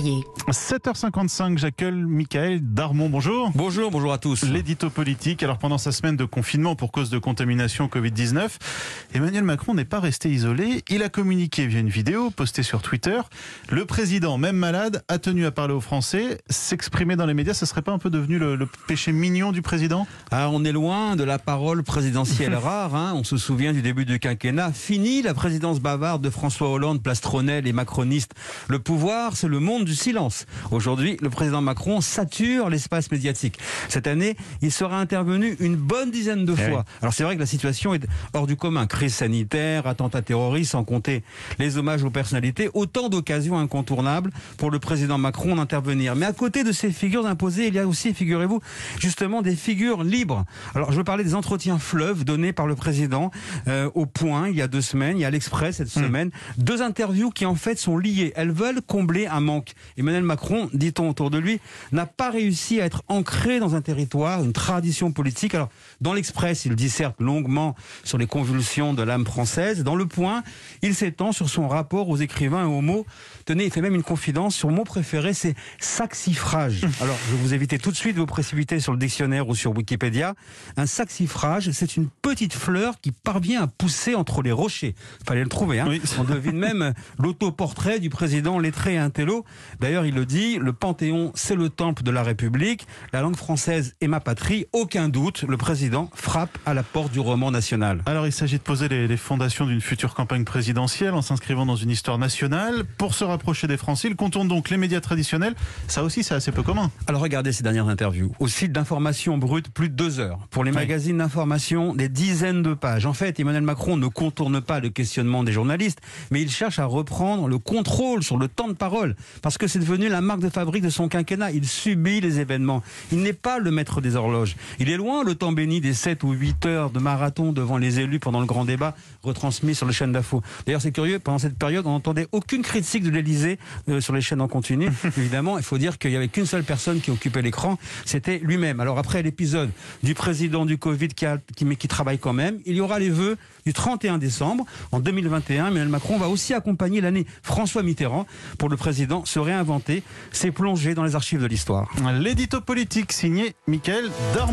Carrier. 7h55, j'accueille Michael Darmon. Bonjour. Bonjour à tous. L'édito politique. Alors pendant sa semaine de confinement pour cause de contamination Covid-19, Emmanuel Macron n'est pas resté isolé. Il a communiqué via une vidéo postée sur Twitter. Le président, même malade, a tenu à parler aux Français. S'exprimer dans les médias, ça serait pas un peu devenu le péché mignon du président ? Ah, on est loin de la parole présidentielle rare. On se souvient du début du quinquennat. Fini la présidence bavarde de François Hollande, plastronel et macroniste. Le pouvoir, c'est le monde du silence. Aujourd'hui, le président Macron sature l'espace médiatique. Cette année, il sera intervenu une bonne dizaine de fois. Alors c'est vrai que la situation est hors du commun. Crise sanitaire, attentat terroriste, sans compter les hommages aux personnalités. Autant d'occasions incontournables pour le président Macron d'intervenir. Mais à côté de ces figures imposées, il y a aussi, figurez-vous, justement des figures libres. Alors je veux parler des entretiens fleuves donnés par le président au Point il y a 2 semaines. Il y a l'Express cette semaine. 2 interviews qui en fait sont liées. Elles veulent combler un manque. Emmanuel Macron, dit-on autour de lui, n'a pas réussi à être ancré dans un territoire, une tradition politique. Alors, dans l'Express, il disserte longuement sur les convulsions de l'âme française. Dans Le Point, il s'étend sur son rapport aux écrivains et aux mots. Tenez, il fait même une confidence. Son mot préféré, c'est saxifrage. Alors, je vais vous éviter tout de suite de vous précipiter sur le dictionnaire ou sur Wikipédia. Un saxifrage, c'est une petite fleur qui parvient à pousser entre les rochers. Fallait le trouver, Oui. On devine même l'autoportrait du président lettré et intello. D'ailleurs, il le dit, le Panthéon, c'est le temple de la République. La langue française est ma patrie. Aucun doute, le président frappe à la porte du roman national. Alors il s'agit de poser les fondations d'une future campagne présidentielle en s'inscrivant dans une histoire nationale. Pour se rapprocher des Français, il contourne donc les médias traditionnels. Ça aussi, c'est assez peu commun. Alors regardez ces dernières interviews. Au site d'information brute, plus de 2 heures. Pour les magazines d'information, des dizaines de pages. En fait, Emmanuel Macron ne contourne pas le questionnement des journalistes, mais il cherche à reprendre le contrôle sur le temps de parole. Parce que c'est devenu la marque de fabrique de son quinquennat. Il subit les événements. Il n'est pas le maître des horloges. Il est loin le temps béni des 7 ou 8 heures de marathon devant les élus pendant le grand débat retransmis sur les chaînes d'info. D'ailleurs, c'est curieux, pendant cette période, on n'entendait aucune critique de l'Élysée sur les chaînes en continu. Évidemment, il faut dire qu'il n'y avait qu'une seule personne qui occupait l'écran, c'était lui-même. Alors après l'épisode du président du Covid qui travaille quand même, il y aura les vœux du 31 décembre. En 2021, Emmanuel Macron va aussi accompagner l'année François Mitterrand pour le président se réinventer, s'est plongé dans les archives de l'histoire. L'édito politique signé Michael Darmon.